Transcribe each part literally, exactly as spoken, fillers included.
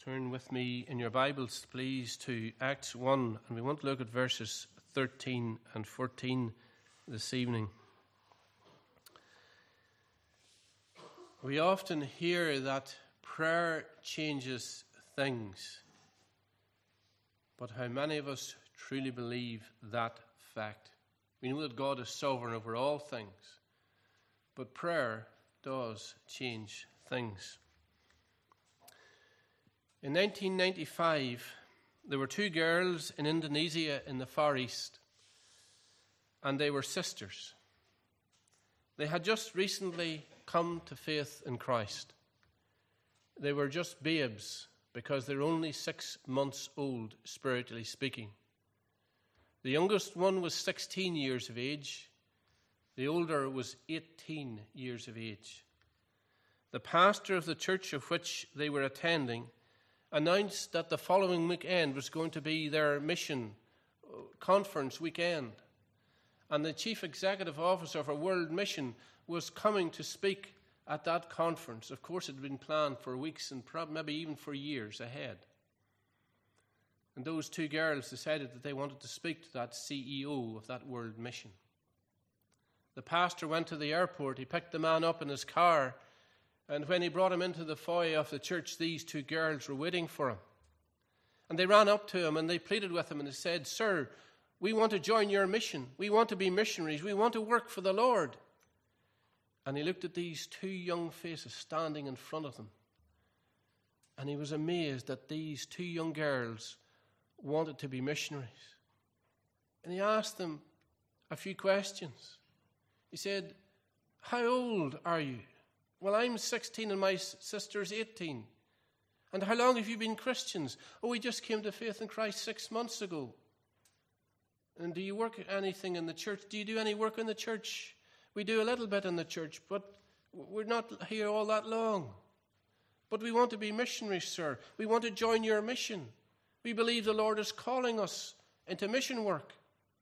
turn with me in your Bibles, please, to Acts one, and we want to look at verses thirteen and fourteen this evening. We often hear that prayer changes things, but how many of us truly believe that fact? We know that God is sovereign over all things, but prayer does change things. In nineteen ninety-five, there were two girls in Indonesia in the Far East, and they were sisters. They had just recently come to faith in Christ. They were just babes because they're only six months old, spiritually speaking. The youngest one was sixteen years of age. The older was eighteen years of age. The pastor of the church of which they were attending announced that the following weekend was going to be their mission conference weekend. And the chief executive officer of a world mission was coming to speak at that conference. Of course, it had been planned for weeks and probably maybe even for years ahead. And those two girls decided that they wanted to speak to that C E O of that world mission. The pastor went to the airport. He picked the man up in his car. And when he brought him into the foyer of the church, these two girls were waiting for him. And they ran up to him and they pleaded with him and they said, "Sir, we want to join your mission. We want to be missionaries. We want to work for the Lord." And he looked at these two young faces standing in front of them. And he was amazed that these two young girls wanted to be missionaries. And he asked them a few questions. He said, "How old are you?" "Well, I'm sixteen and my sister's eighteen. "And how long have you been Christians?" "Oh, we just came to faith in Christ six months ago." "And do you work anything in the church? Do you do any work in the church?" "We do a little bit in the church, but we're not here all that long. But we want to be missionaries, sir. We want to join your mission. We believe the Lord is calling us into mission work."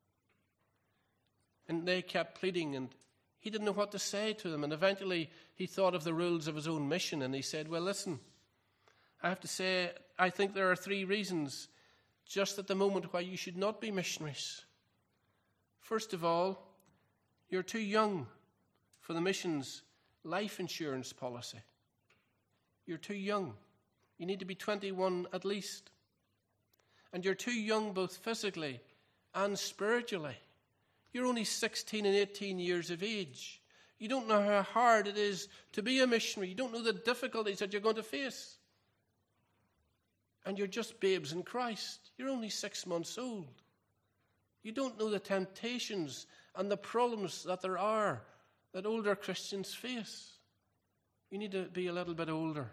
And they kept pleading, and he didn't know what to say to them. And eventually he thought of the rules of his own mission, and he said, "Well, listen, I have to say, I think there are three reasons just at the moment why you should not be missionaries. First of all, you're too young for the mission's life insurance policy. You're too young. You need to be twenty-one at least. And you're too young both physically and spiritually. You're only sixteen and eighteen years of age. You don't know how hard it is to be a missionary. You don't know the difficulties that you're going to face. And you're just babes in Christ. You're only six months old. You don't know the temptations and the problems that there are that older Christians face. You need to be a little bit older.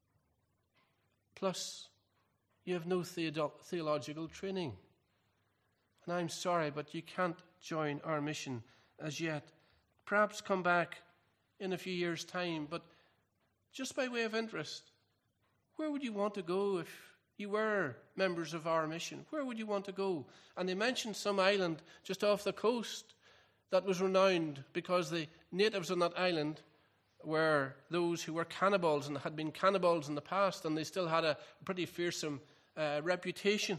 Plus, you have no theolo- theological training. And I'm sorry, but you can't join our mission as yet. Perhaps come back in a few years' time, but just by way of interest, where would you want to go if you were members of our mission? Where would you want to go?" And they mentioned some island just off the coast that was renowned because the natives on that island were those who were cannibals and had been cannibals in the past, and they still had a pretty fearsome uh, reputation.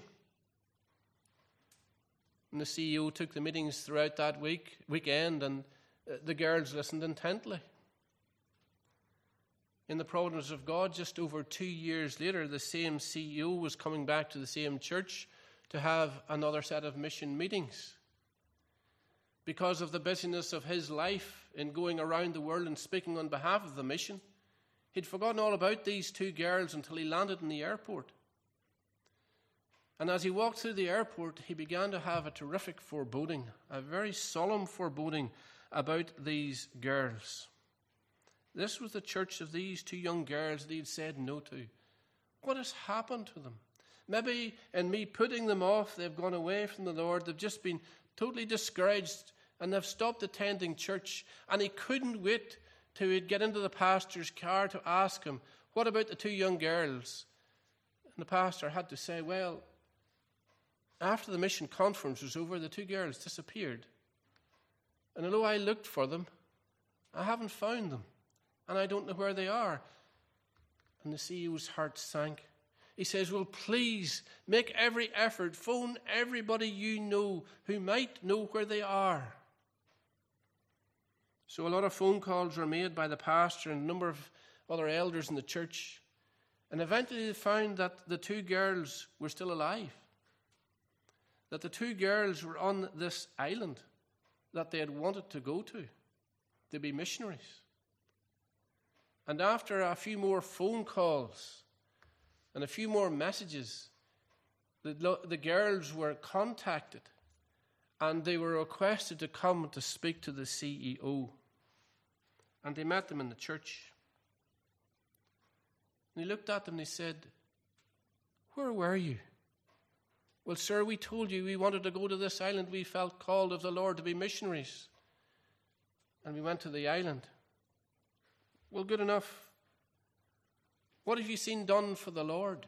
And the C E O took the meetings throughout that week, weekend, and uh, the girls listened intently. In the providence of God, just over two years later, the same C E O was coming back to the same church to have another set of mission meetings. Because of the busyness of his life in going around the world and speaking on behalf of the mission, he'd forgotten all about these two girls until he landed in the airport. And as he walked through the airport, he began to have a terrific foreboding, a very solemn foreboding about these girls. This was the church of these two young girls that he'd said no to. What has happened to them? Maybe in me putting them off, they've gone away from the Lord. They've just been totally discouraged and they've stopped attending church. And he couldn't wait till he'd get into the pastor's car to ask him, "What about the two young girls?" And the pastor had to say, "Well, after the mission conference was over, the two girls disappeared. And although I looked for them, I haven't found them. And I don't know where they are." And the C E O's heart sank. He says, well, please make every effort. Phone everybody you know who might know where they are. So a lot of phone calls were made by the pastor and a number of other elders in the church. And eventually they found that the two girls were still alive. That the two girls were on this island that they had wanted to go to, to be missionaries. And after a few more phone calls and a few more messages, the, the girls were contacted and they were requested to come to speak to the C E O. And they met them in the church. And he looked at them and he said, where were you? Well, sir, we told you we wanted to go to this island. We felt called of the Lord to be missionaries. And we went to the island. Well, good enough. What have you seen done for the Lord?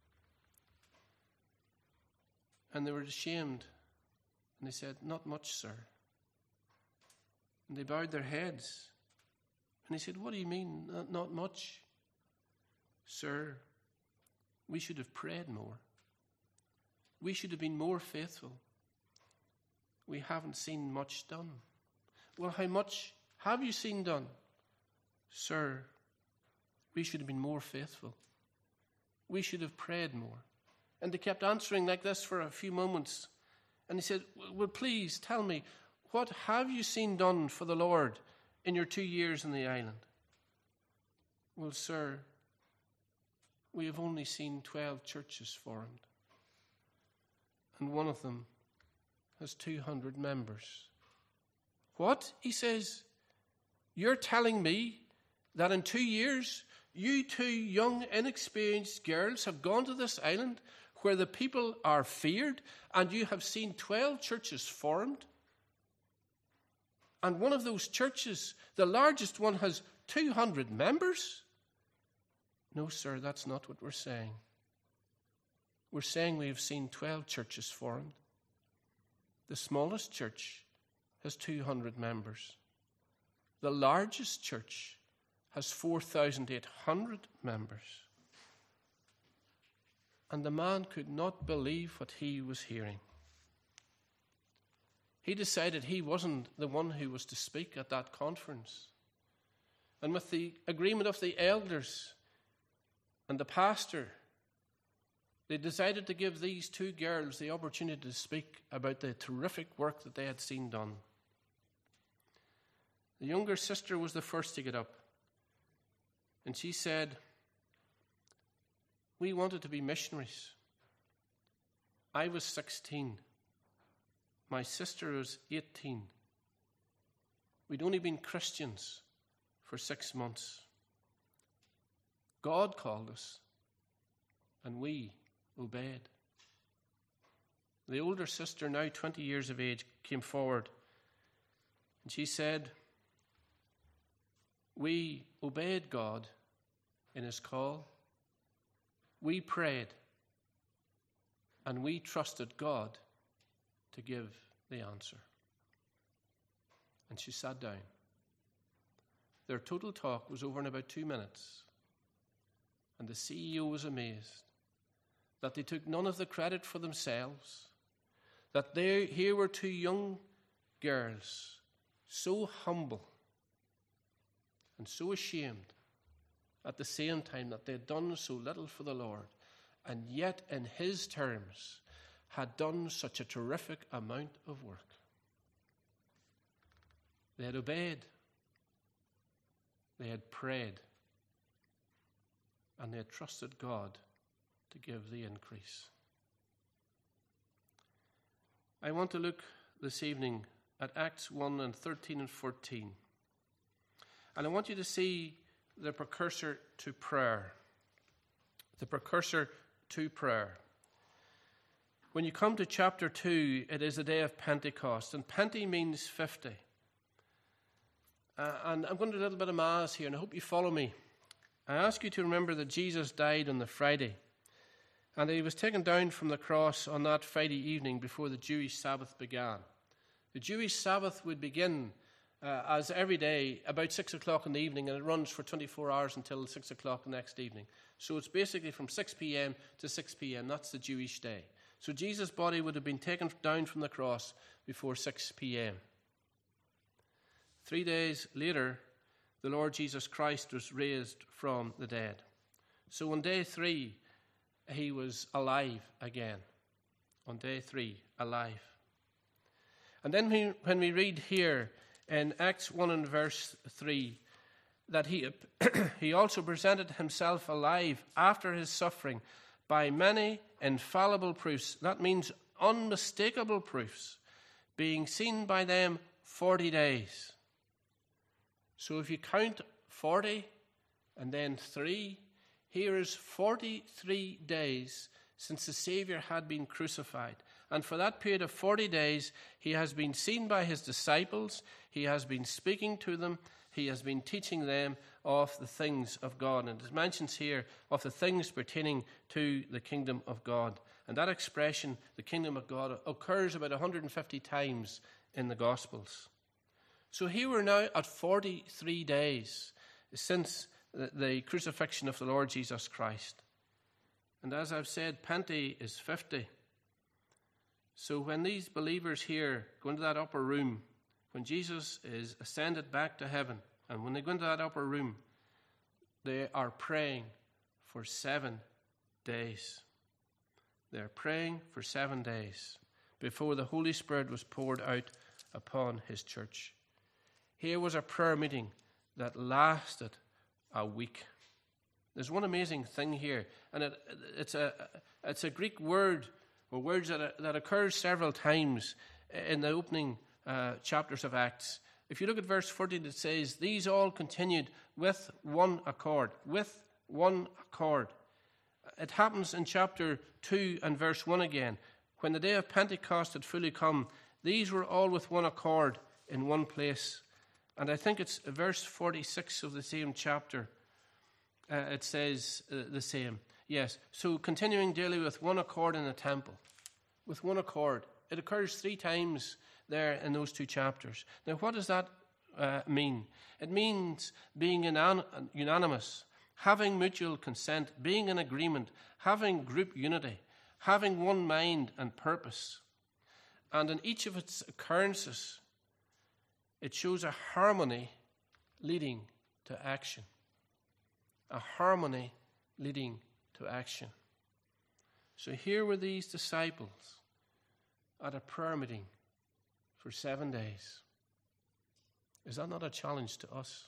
And they were ashamed. And they said, not much, sir. And they bowed their heads. And he said, what do you mean, not, not much? Sir, we should have prayed more. We should have been more faithful. We haven't seen much done. Well, how much have you seen done? Sir, we should have been more faithful. We should have prayed more. And they kept answering like this for a few moments. And he said, well, please tell me, what have you seen done for the Lord in your two years in the island? Well, sir, we have only seen twelve churches formed. And one of them has two hundred members. What? He says, you're telling me that in two years, you two young, inexperienced girls have gone to this island where the people are feared, and you have seen twelve churches formed? And one of those churches, the largest one, has two hundred members? No, sir, that's not what we're saying. We're saying we have seen twelve churches formed. The smallest church has two hundred members. The largest church has four thousand eight hundred members. And the man could not believe what he was hearing. He decided he wasn't the one who was to speak at that conference. And with the agreement of the elders and the pastor, they decided to give these two girls the opportunity to speak about the terrific work that they had seen done. The younger sister was the first to get up. And she said, we wanted to be missionaries. I was sixteen. My sister was eighteen. We'd only been Christians for six months. God called us, and we obeyed. The older sister, now twenty years of age, came forward, and she said, we obeyed God in his call. We prayed, and we trusted God to give the answer. And she sat down. Their total talk was over in about two minutes. And the C E O was amazed that they took none of the credit for themselves, that they, here were two young girls, so humble and so ashamed at the same time that they had done so little for the Lord, and yet in his terms had done such a terrific amount of work. They had obeyed, they had prayed, and they had trusted God to give the increase. I want to look this evening at Acts one and thirteen and fourteen. And I want you to see the precursor to prayer. The precursor to prayer. When you come to chapter two, it is the day of Pentecost, and Pente means fifty. Uh, and I'm going to do a little bit of maths here, and I hope you follow me. I ask you to remember that Jesus died on the Friday, and that he was taken down from the cross on that Friday evening before the Jewish Sabbath began. The Jewish Sabbath would begin uh, as every day about six o'clock in the evening, and it runs for twenty-four hours until six o'clock the next evening. So it's basically from six p.m. to six p.m. That's the Jewish day. So Jesus' body would have been taken down from the cross before six p.m. Three days later, the Lord Jesus Christ was raised from the dead. So on day three, he was alive again. On day three, alive. And then we, when we read here in Acts one and verse three, that he, he also presented himself alive after his suffering by many infallible proofs. That means unmistakable proofs, being seen by them forty days. So if you count forty and then three, here is forty-three days since the Savior had been crucified. And for that period of forty days, he has been seen by his disciples, he has been speaking to them, he has been teaching them of the things of God. And it mentions here of the things pertaining to the kingdom of God. And that expression, the kingdom of God, occurs about one hundred fifty times in the Gospels. So here we're now at forty-three days since the crucifixion of the Lord Jesus Christ. And as I've said, Pente is fifty. So when these believers here go into that upper room, when Jesus is ascended back to heaven, and when they go into that upper room, they are praying for seven days. They're praying for seven days before the Holy Spirit was poured out upon his church. Here was a prayer meeting that lasted a week. There's one amazing thing here, and it, it's a it's a Greek word, or words that that occurs several times in the opening uh, chapters of Acts. If you look at verse fourteen, it says, "These all continued with one accord." With one accord. It happens in chapter two and verse one again. When the day of Pentecost had fully come, these were all with one accord in one place. And I think it's verse forty-six of the same chapter. Uh, it says uh, the same. Yes. So continuing daily with one accord in the temple. With one accord. It occurs three times there in those two chapters. Now, what does that uh, mean? It means being unan- unanimous, having mutual consent, being in agreement, having group unity, having one mind and purpose. And in each of its occurrences, it shows a harmony leading to action. A harmony leading to action. So here were these disciples at a prayer meeting for seven days. Is that not a challenge to us?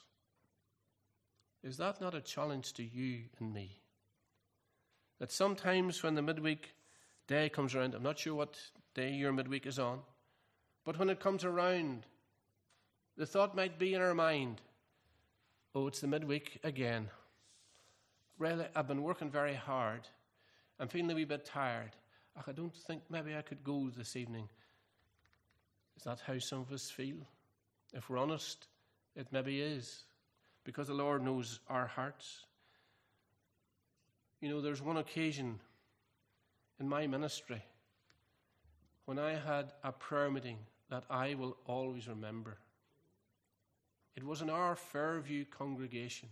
Is that not a challenge to you and me? That sometimes when the midweek day comes around, I'm not sure what day your midweek is on, but when it comes around, the thought might be in our mind, oh, it's the midweek again. Really, I've been working very hard. I'm feeling a wee bit tired. I don't think maybe I could go this evening. Is that how some of us feel? If we're honest, it maybe is. Because the Lord knows our hearts. You know, there's one occasion in my ministry when I had a prayer meeting that I will always remember. It was in our Fairview congregation.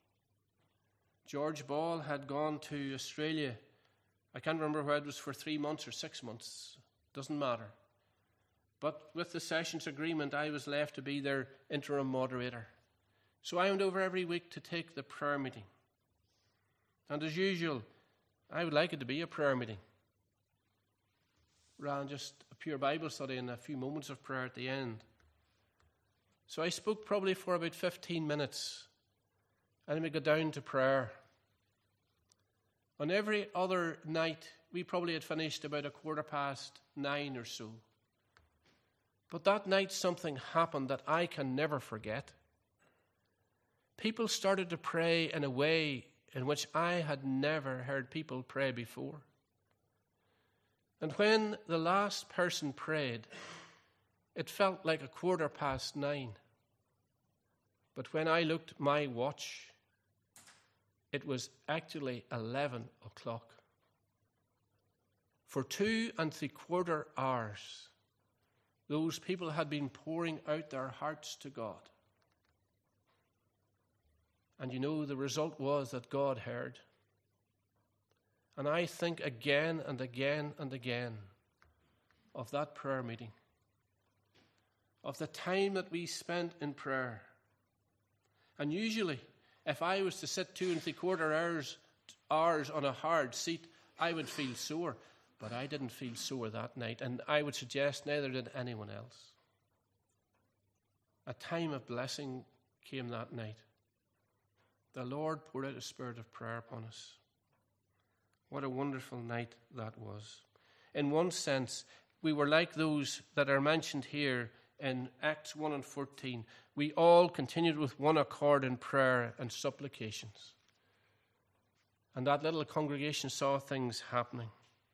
George Ball had gone to Australia. I can't remember whether it was for three months or six months. Doesn't matter. But with the sessions agreement, I was left to be their interim moderator. So I went over every week to take the prayer meeting. And as usual, I would like it to be a prayer meeting. Rather than just a pure Bible study and a few moments of prayer at the end. So I spoke probably for about fifteen minutes. And then we got down to prayer. On every other night, we probably had finished about a quarter past nine or so. But that night something happened that I can never forget. People started to pray in a way in which I had never heard people pray before. And when the last person prayed, it felt like a quarter past nine. But when I looked at my watch, it was actually eleven o'clock. For two and three quarter hours, Those people had been pouring out their hearts to God. And you know, the result was that God heard. And I think again and again and again of that prayer meeting, of the time that we spent in prayer. And usually, if I was to sit two and three quarter hours, hours on a hard seat, I would feel sore. But I didn't feel sore that night, and I would suggest neither did anyone else. A time of blessing came that night. The Lord poured out a spirit of prayer upon us. What a wonderful night that was. In one sense, we were like those that are mentioned here in Acts one and fourteen. We all continued with one accord in prayer and supplications. And that little congregation saw things happening.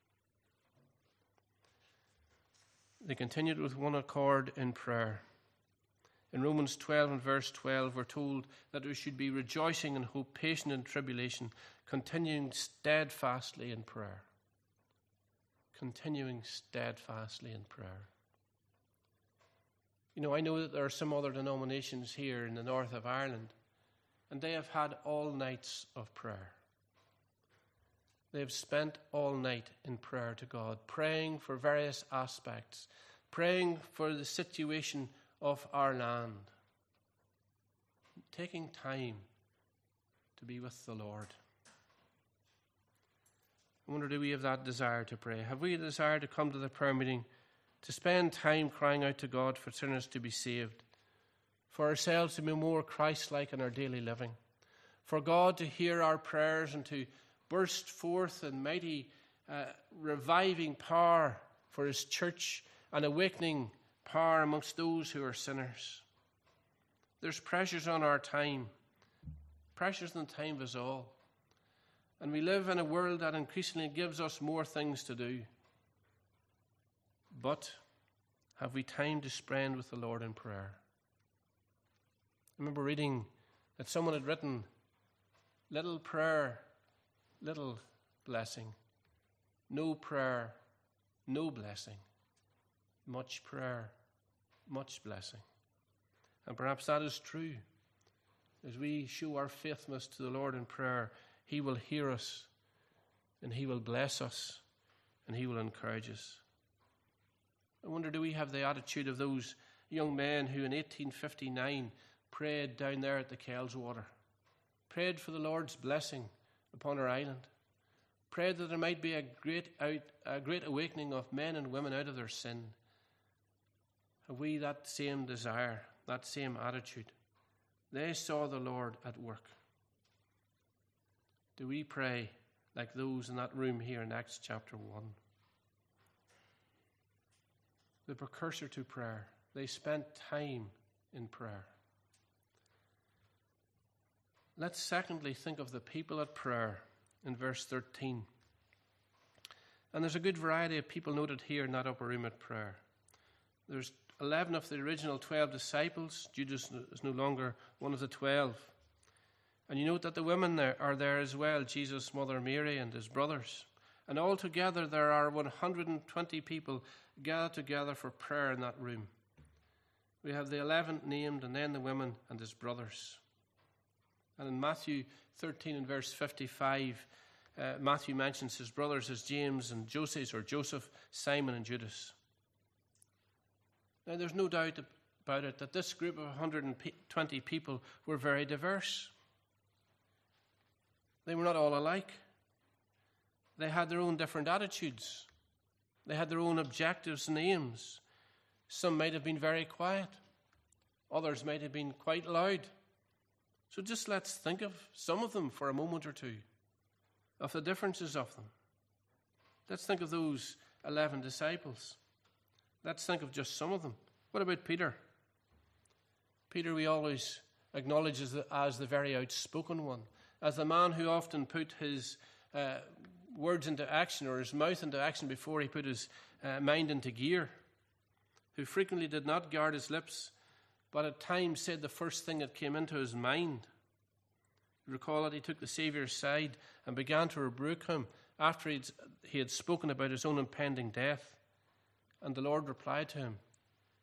They continued with one accord in prayer. In Romans twelve and verse twelve, we're told that we should be rejoicing in hope, patient in tribulation, continuing steadfastly in prayer. Continuing steadfastly in prayer. You know, I know that there are some other denominations here in the north of Ireland, and they have had all nights of prayer. They have spent all night in prayer to God, praying for various aspects, praying for the situation of our land, taking time to be with the Lord. I wonder, do we have that desire to pray? Have we a desire to come to the prayer meeting, to spend time crying out to God for sinners to be saved, for ourselves to be more Christ-like in our daily living, for God to hear our prayers and to burst forth in mighty uh, reviving power for his church and awakening power amongst those who are sinners? There's pressures on our time, pressures on the time of us all. And we live in a world that increasingly gives us more things to do. But have we time to spend with the Lord in prayer? I remember reading that someone had written, little prayer, little blessing. No prayer, no blessing. Much prayer, much blessing. And perhaps that is true. As we show our faithfulness to the Lord in prayer, he will hear us, and he will bless us, and he will encourage us. I wonder, do we have the attitude of those young men who in eighteen fifty-nine prayed down there at the Kells Water, prayed for the Lord's blessing upon our island, prayed that there might be a great out, a great awakening of men and women out of their sin? Have we that same desire, that same attitude? They saw the Lord at work. Do we pray like those in that room here in Acts chapter one? The precursor to prayer. They spent time in prayer. Let's secondly think of the people at prayer in verse thirteen. And there's a good variety of people noted here in that upper room at prayer. There's eleven of the original twelve disciples. Judas is no longer one of the twelve. And you note that the women there are there as well, Jesus' mother Mary and his brothers. And altogether there are one hundred twenty people gathered together for prayer in that room. We have the eleven named, and then the women and his brothers. And in Matthew thirteen and verse fifty-five, uh, Matthew mentions his brothers as James and Joseph, or Joseph, Simon and Judas. Now there's no doubt about it that this group of one hundred twenty people were very diverse. They were not all alike. They had their own different attitudes. They had their own objectives and aims. Some might have been very quiet. Others might have been quite loud. So just let's think of some of them for a moment or two, of the differences of them. Let's think of those eleven disciples. Let's think of just some of them. What about Peter? Peter we always acknowledge as the, as the very outspoken one, as the man who often put his uh, words into action, or his mouth into action before he put his uh, mind into gear, who frequently did not guard his lips, but at times said the first thing that came into his mind. You recall that he took the Saviour's side and began to rebuke him after he'd, he had spoken about his own impending death. And the Lord replied to him,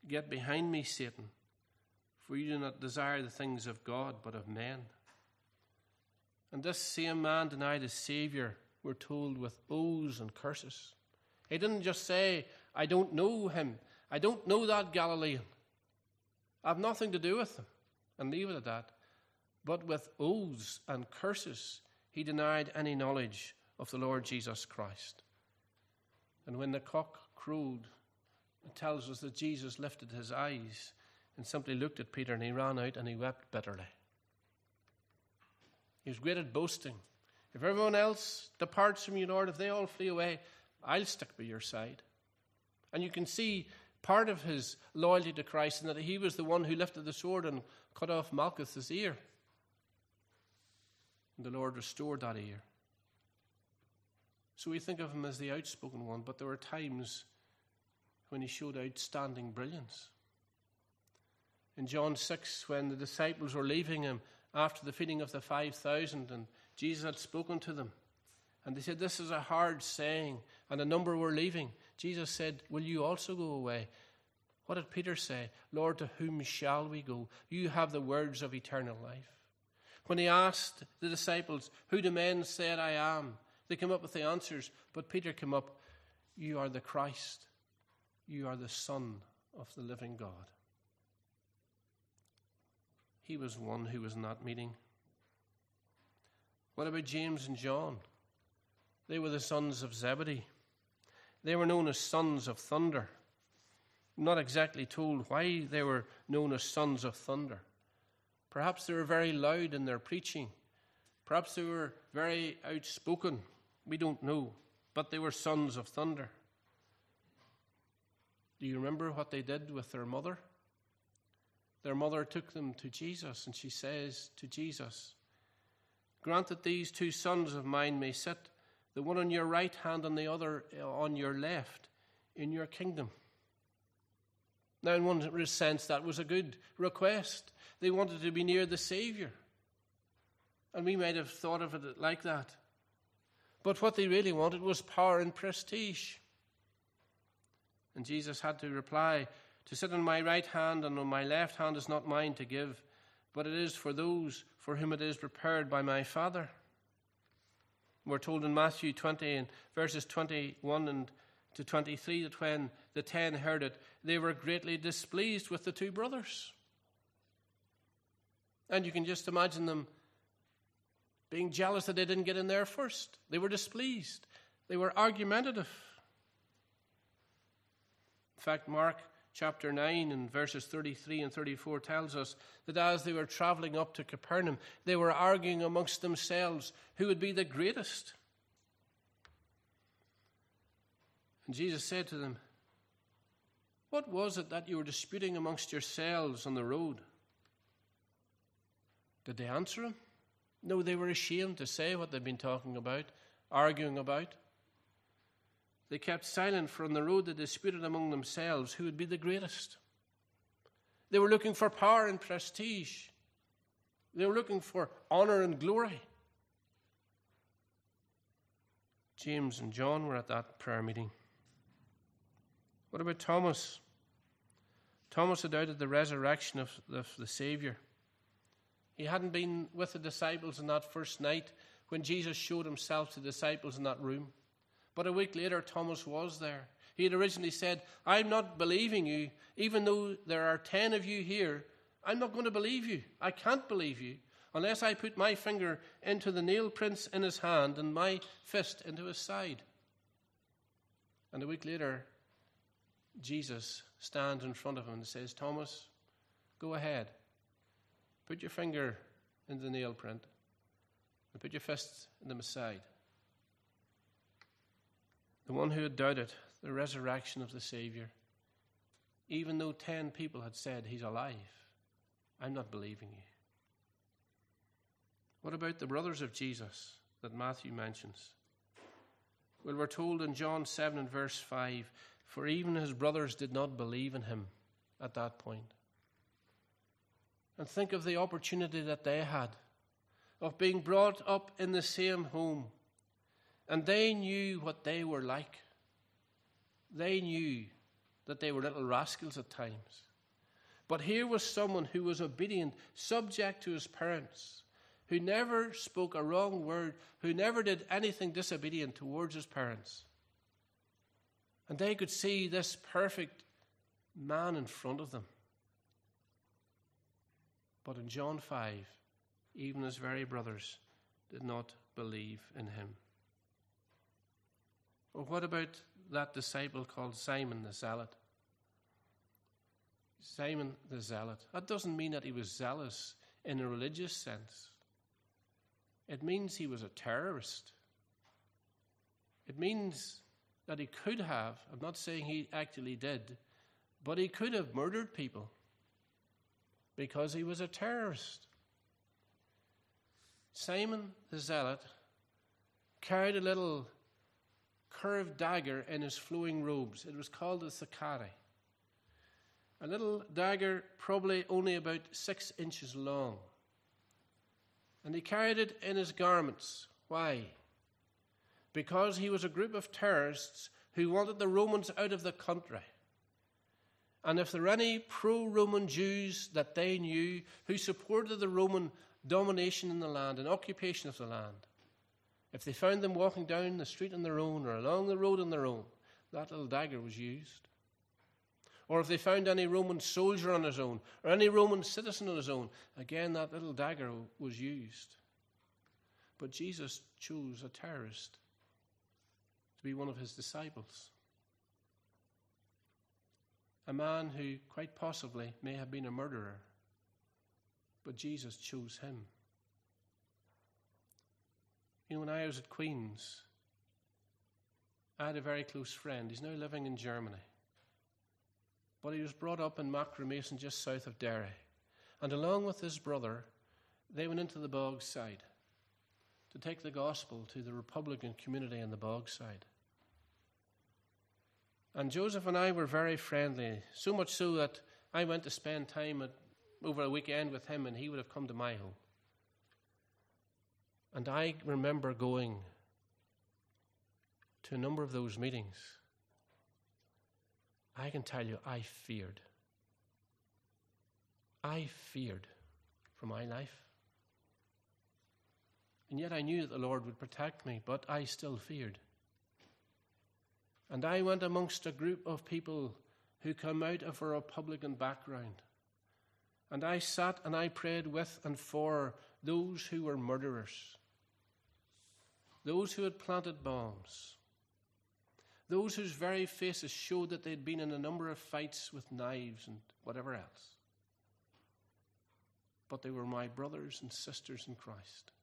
Get behind me, Satan, for you do not desire the things of God, but of men. And this same man denied his Savior, we're told, with oaths and curses. He didn't just say, I don't know him. I don't know that Galilean. I have nothing to do with him, and leave it at that. But with oaths and curses, he denied any knowledge of the Lord Jesus Christ. And when the cock crowed, it tells us that Jesus lifted his eyes and simply looked at Peter, and he ran out and he wept bitterly. He was great at boasting. If everyone else departs from you, Lord, if they all flee away, I'll stick by your side. And you can see part of his loyalty to Christ in that he was the one who lifted the sword and cut off Malchus' ear. And the Lord restored that ear. So we think of him as the outspoken one, but there were times when he showed outstanding brilliance. In John six, when the disciples were leaving him after the feeding of the five thousand, and Jesus had spoken to them, and they said, this is a hard saying, and a number were leaving. Jesus said, will you also go away? What did Peter say? Lord, to whom shall we go? You have the words of eternal life. When he asked the disciples, who do men say I am? They came up with the answers, but Peter came up, you are the Christ. You are the Son of the living God. He was one who was in that meeting. What about James and John? They were the sons of Zebedee. They were known as sons of thunder. I'm not exactly told why they were known as sons of thunder. Perhaps they were very loud in their preaching. Perhaps they were very outspoken. We don't know. But they were sons of thunder. Do you remember what they did with their mother? Their mother took them to Jesus, and she says to Jesus, grant that these two sons of mine may sit, the one on your right hand and the other on your left, in your kingdom. Now, in one sense, that was a good request. They wanted to be near the Savior. And we might have thought of it like that. But what they really wanted was power and prestige. And Jesus had to reply, to sit on my right hand and on my left hand is not mine to give, but it is for those for whom it is prepared by my Father. We're told in Matthew twenty, and verses twenty-one and to twenty-three, that when the ten heard it, they were greatly displeased with the two brothers. And you can just imagine them being jealous that they didn't get in there first. They were displeased. They were argumentative. In fact, Mark chapter nine and verses thirty-three and thirty-four tells us that as they were traveling up to Capernaum, they were arguing amongst themselves who would be the greatest. And Jesus said to them, what was it that you were disputing amongst yourselves on the road? Did they answer him? No, they were ashamed to say what they'd been talking about, arguing about. They kept silent, for on the road they disputed among themselves who would be the greatest. They were looking for power and prestige. They were looking for honor and glory. James and John were at that prayer meeting. What about Thomas? Thomas had doubted the resurrection of the, of the Savior. He hadn't been with the disciples on that first night when Jesus showed himself to the disciples in that room. But a week later, Thomas was there. He had originally said, I'm not believing you. Even though there are ten of you here, I'm not going to believe you. I can't believe you unless I put my finger into the nail prints in his hand and my fist into his side. And a week later, Jesus stands in front of him and says, Thomas, go ahead. Put your finger in the nail print and put your fist in the side. The one who had doubted the resurrection of the Savior, even though ten people had said he's alive, I'm not believing you. What about the brothers of Jesus that Matthew mentions? Well, we're told in John seven and verse five, for even his brothers did not believe in him at that point. And think of the opportunity that they had of being brought up in the same home. And they knew what they were like. They knew that they were little rascals at times. But here was someone who was obedient, subject to his parents, who never spoke a wrong word, who never did anything disobedient towards his parents. And they could see this perfect man in front of them. But in John five, even his very brothers did not believe in him. Or what about that disciple called Simon the Zealot? Simon the Zealot. That doesn't mean that he was zealous in a religious sense. It means he was a terrorist. It means that he could have, I'm not saying he actually did, but he could have murdered people because he was a terrorist. Simon the Zealot carried a little curved dagger in his flowing robes. It was called a thakari. A little dagger probably only about six inches long. And he carried it in his garments. Why? Because he was a group of terrorists who wanted the Romans out of the country. And if there were any pro-Roman Jews that they knew who supported the Roman domination in the land and occupation of the land, if they found them walking down the street on their own or along the road on their own, that little dagger was used. Or if they found any Roman soldier on his own or any Roman citizen on his own, again that little dagger was used. But Jesus chose a terrorist to be one of his disciples. A man who quite possibly may have been a murderer, but Jesus chose him. You know, when I was at Queen's, I had a very close friend. He's now living in Germany. But he was brought up in Macromason, just south of Derry. And along with his brother, they went into the Bogside to take the gospel to the Republican community in the Bogside. And Joseph and I were very friendly, so much so that I went to spend time at, over a weekend with him, and he would have come to my home. And I remember going to a number of those meetings. I can tell you, I feared. I feared for my life. And yet I knew that the Lord would protect me, but I still feared. And I went amongst a group of people who come out of a Republican background. And I sat and I prayed with and for those who were murderers, those who had planted bombs, those whose very faces showed that they'd been in a number of fights with knives and whatever else. But they were my brothers and sisters in Christ.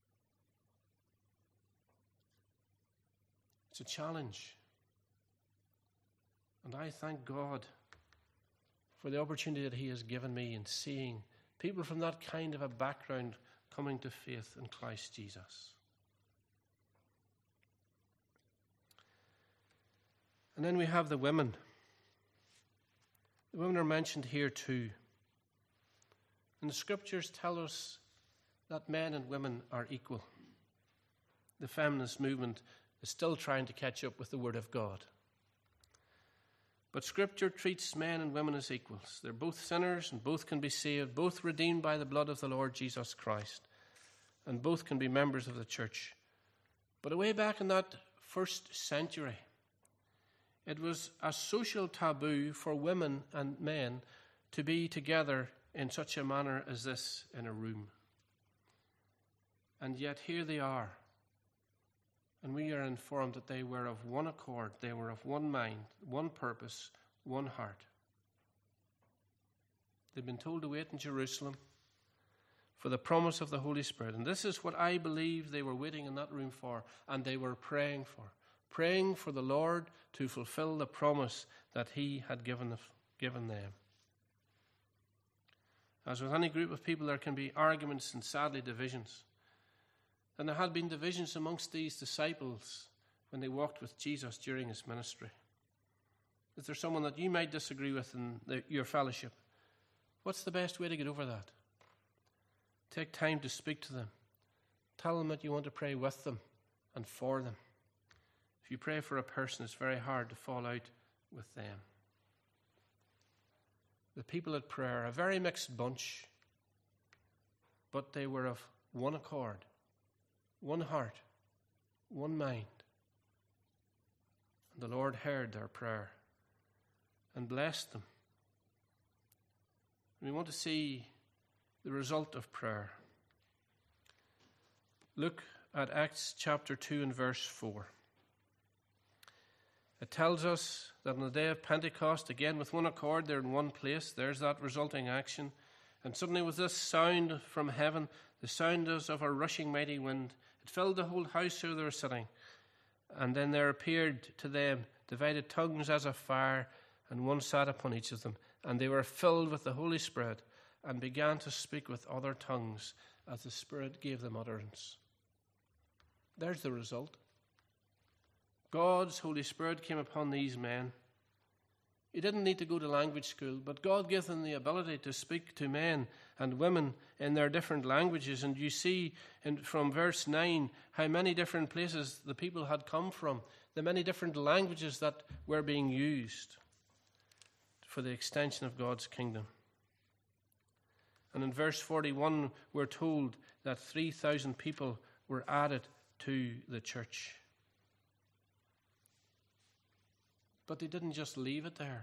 It's a challenge. And I thank God for the opportunity that he has given me in seeing people from that kind of a background coming to faith in Christ Jesus. And then we have the women. The women are mentioned here too. And the scriptures tell us that men and women are equal. The feminist movement is still trying to catch up with the Word of God. But Scripture treats men and women as equals. They're both sinners and both can be saved, both redeemed by the blood of the Lord Jesus Christ, and both can be members of the church. But way back in that first century, it was a social taboo for women and men to be together in such a manner as this in a room. And yet here they are. And we are informed that they were of one accord, they were of one mind, one purpose, one heart. They'd been told to wait in Jerusalem for the promise of the Holy Spirit. And this is what I believe they were waiting in that room for, and they were praying for. Praying for the Lord to fulfill the promise that he had given, given them. As with any group of people, there can be arguments and sadly divisions. And there had been divisions amongst these disciples when they walked with Jesus during his ministry. Is there someone that you might disagree with in the, your fellowship? What's the best way to get over that? Take time to speak to them. Tell them that you want to pray with them and for them. If you pray for a person, it's very hard to fall out with them. the people at prayer, a very mixed bunch, but they were of one accord, one heart, one mind. And the Lord heard their prayer and blessed them. We want to see the result of prayer. Look at Acts chapter two and verse four. It tells us that on the day of Pentecost, again with one accord, they're in one place. There's that resulting action. And suddenly with this sound from heaven, the sound as of a rushing mighty wind, it filled the whole house where they were sitting. And then there appeared to them divided tongues as of fire, and one sat upon each of them. And they were filled with the Holy Spirit, and began to speak with other tongues as the Spirit gave them utterance. There's the result. God's Holy Spirit came upon these men. He didn't need to go to language school, but God gave them the ability to speak to men and women in their different languages. And you see in, from verse nine how many different places the people had come from, the many different languages that were being used for the extension of God's kingdom. And in verse forty-one, we're told that three thousand people were added to the church. But they didn't just leave it there.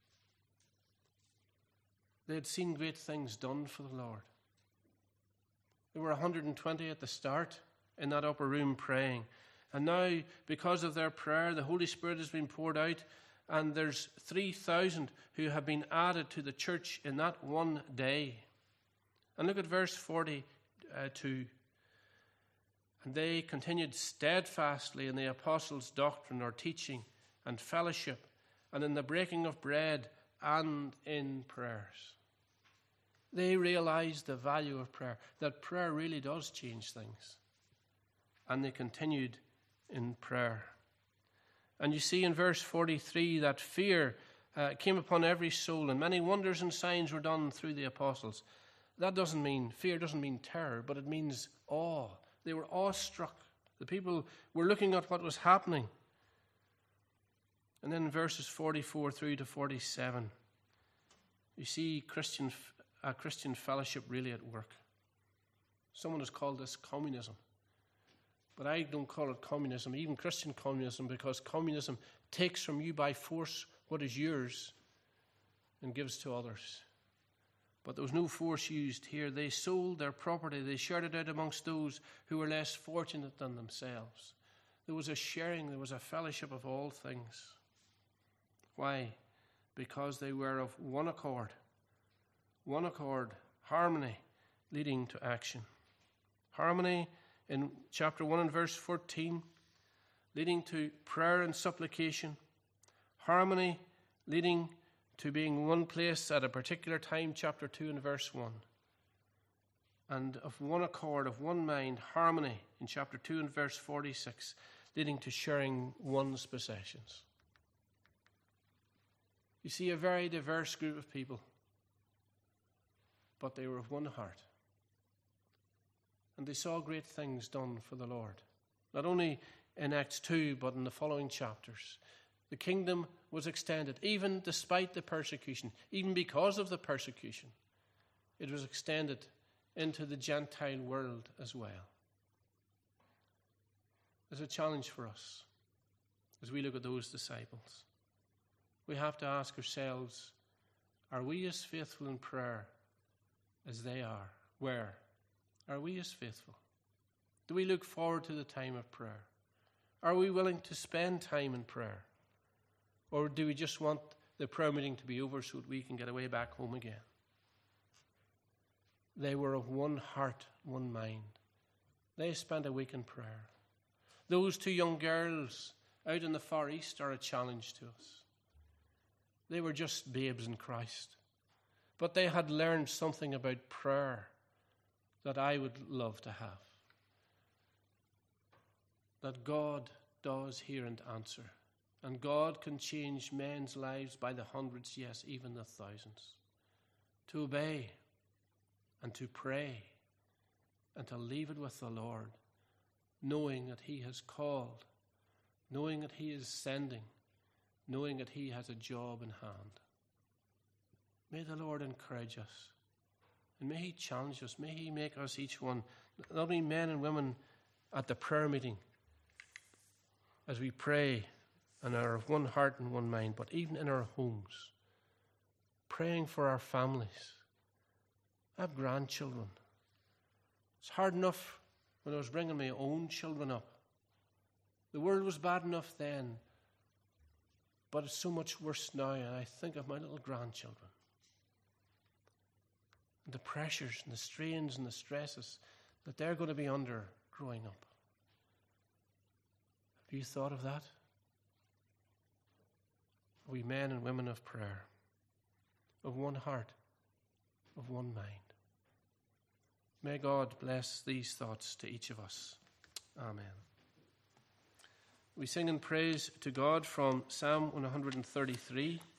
They had seen great things done for the Lord. There were one hundred twenty at the start in that upper room praying. And now, because of their prayer, the Holy Spirit has been poured out, and there's three thousand who have been added to the church in that one day. And look at verse forty-two. And they continued steadfastly in the apostles' doctrine or teaching and fellowship, and in the breaking of bread, and in prayers. They realized the value of prayer, that prayer really does change things. And they continued in prayer. And you see in verse forty-three that fear uh, came upon every soul, and many wonders and signs were done through the apostles. That doesn't mean, fear doesn't mean terror, but it means awe. They were awestruck. The people were looking at what was happening. And then in verses forty-four through to forty-seven, you see Christian, uh, Christian fellowship really at work. Someone has called this communism. But I don't call it communism, even Christian communism, because communism takes from you by force what is yours and gives to others. But there was no force used here. They sold their property. They shared it out amongst those who were less fortunate than themselves. There was a sharing. There was a fellowship of all things. Why? Because they were of one accord. One accord. Harmony leading to action. Harmony in chapter one and verse fourteen, leading to prayer and supplication. Harmony leading to being one place at a particular time, chapter two and verse one. And of one accord, of one mind, harmony in chapter two and verse forty-six, leading to sharing one's possessions. You see a very diverse group of people, but they were of one heart. And they saw great things done for the Lord, not only in Acts two, but in the following chapters. The kingdom was extended, even despite the persecution, even because of the persecution. It was extended into the Gentile world as well. There's a challenge for us as we look at those disciples. We have to ask ourselves, are we as faithful in prayer as they are? Where? Are we as faithful? Do we look forward to the time of prayer? Are we willing to spend time in prayer? Or do we just want the prayer meeting to be over so that we can get away back home again? They were of one heart, one mind. They spent a week in prayer. Those two young girls out in the Far East are a challenge to us. They were just babes in Christ. But they had learned something about prayer that I would love to have. That God does hear and answer. And God can change men's lives by the hundreds, yes, even the thousands. To obey and to pray and to leave it with the Lord, knowing that He has called, knowing that He is sending, knowing that He has a job in hand. May the Lord encourage us. And may he challenge us. May he make us each one, not only men and women at the prayer meeting, as we pray and are of one heart and one mind, but even in our homes, praying for our families. I have grandchildren. It's hard enough when I was bringing my own children up. The world was bad enough then, but it's so much worse now, and I think of my little grandchildren. And the pressures and the strains and the stresses that they're going to be under growing up. Have you thought of that? Are we men and women of prayer, of one heart, of one mind? May God bless these thoughts to each of us. Amen. We sing in praise to God from Psalm one thirty-three.